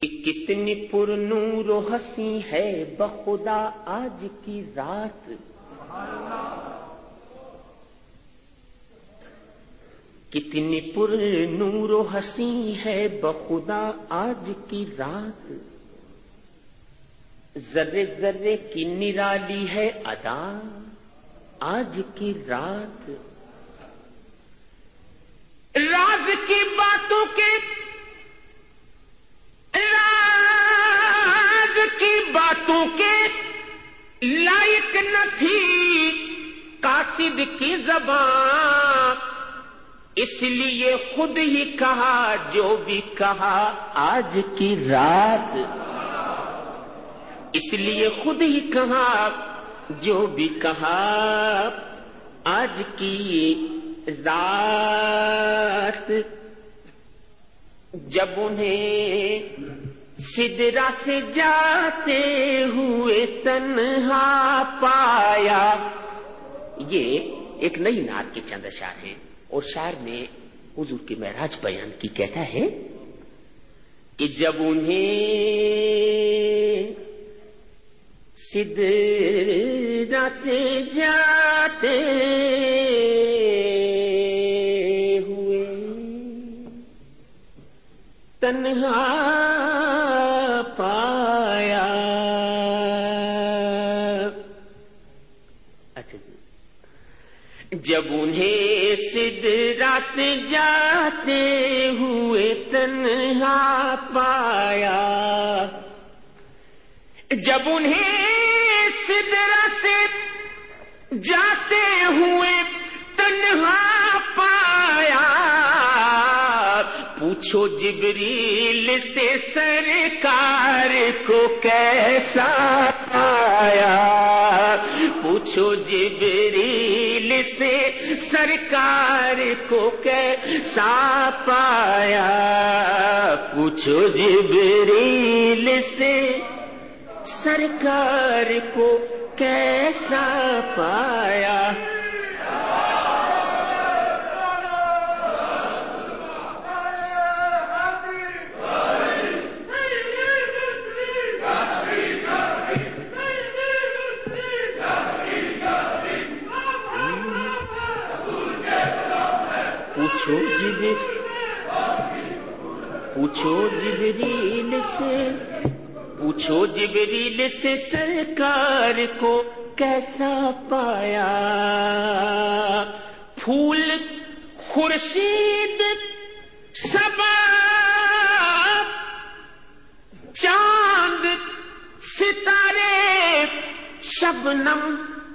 کتنی پر نور و ہنسی ہے بخدا آج کی رات، کتنی پر نور و ہنسی ہے بخدا آج کی رات، ذرے ذرے کی نرالی ہے ادا آج کی رات، راز کی باتوں کے لائق نہ تھی قاصد کی زبان، اس لیے خود ہی کہا جو بھی کہا آج کی رات، اس لیے خود ہی کہا جو بھی کہا آج کی رات، جب انہیں سدرا سے جاتے ہوئے تنہا پایا۔ یہ ایک نئی نعت کے چند اشعار ہیں، اور شاعر نے حضور کی معراج بیان کی، کہتا ہے کہ جب انہیں سدرا سے جاتے ہوئے تنہا پایا۔ اچھا جی، جب انہیں سدرا سے جاتے ہوئے تنہا پایا، جب انہیں سدرا سے جاتے ہوئے تنہا پایا، پوچھو جبریل سے سرکار کو کیسا پایا، پوچھو جبریل سے سرکار کو کیسا پایا، پوچھو جبریل سے سرکار کو کیسا پایا۔ پوچھو جبریل سے سرکار کو کیسا پایا، پھول خورشید صبا چاند ستارے شبنم،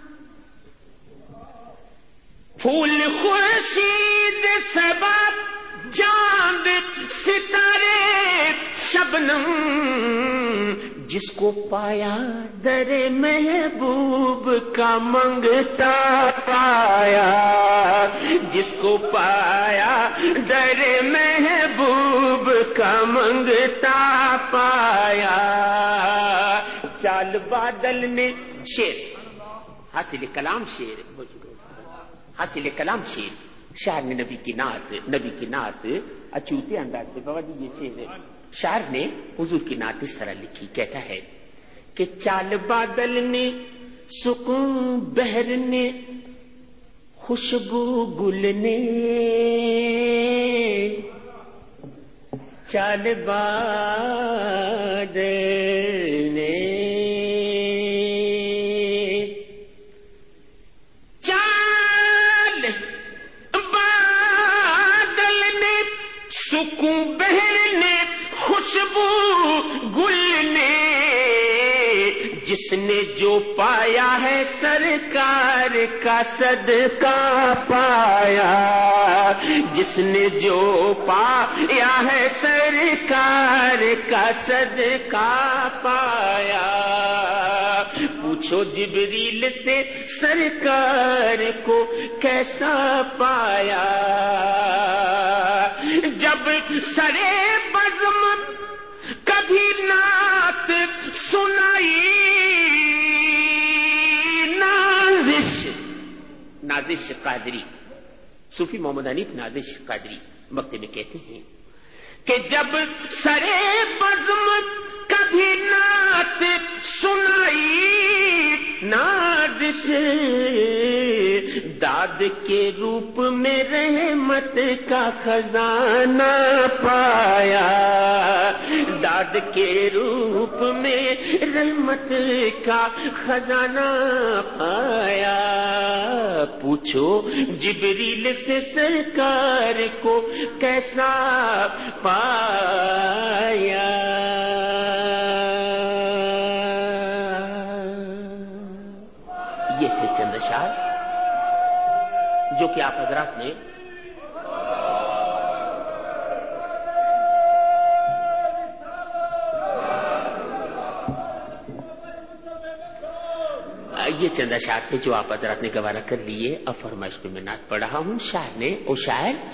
پھول خورشید صبا چاند ستارے شبنم، جس کو پایا در محبوب کا منگتا پایا، جس کو پایا در محبوب کا منگتا پایا۔ چال بادل نے شعر حاصل کلام، شعر حاصل کلام شعر، شاعر نے نبی کی نعت اچوتے انداز سے بابا جی یہ شعر شاعر نے حضور کی نعت اس طرح لکھی، کہتا ہے کہ چال بادل نے سکون بہر نے خوشبو گل نے، چال بادل نے سکون بہر نے خوشبو گل نے، جس نے جو پایا ہے سرکار کا صدقہ پایا، جس نے جو پایا ہے سرکار کا صدقہ پایا، پوچھو جبریل سے سرکار کو کیسا پایا۔ جب سرے بزم کبھی نعت سنائی، نازش قادری صوفی محمد حنیف نازش قادری مکتے میں کہتے ہیں کہ جب سرے بزم داد کے روپ میں رحمت کا خزانہ پایا، داد کے روپ میں رحمت کا خزانہ پایا۔ پوچھو جبریل سے سرکار کو کیسا پایا۔ یہ تھے چند اشعار جو کہ آپ حضرات نے گوارہ کر لیے۔ اب فرمائش میں نعت پڑھ رہا ہوں، شاعر نے، او شاعر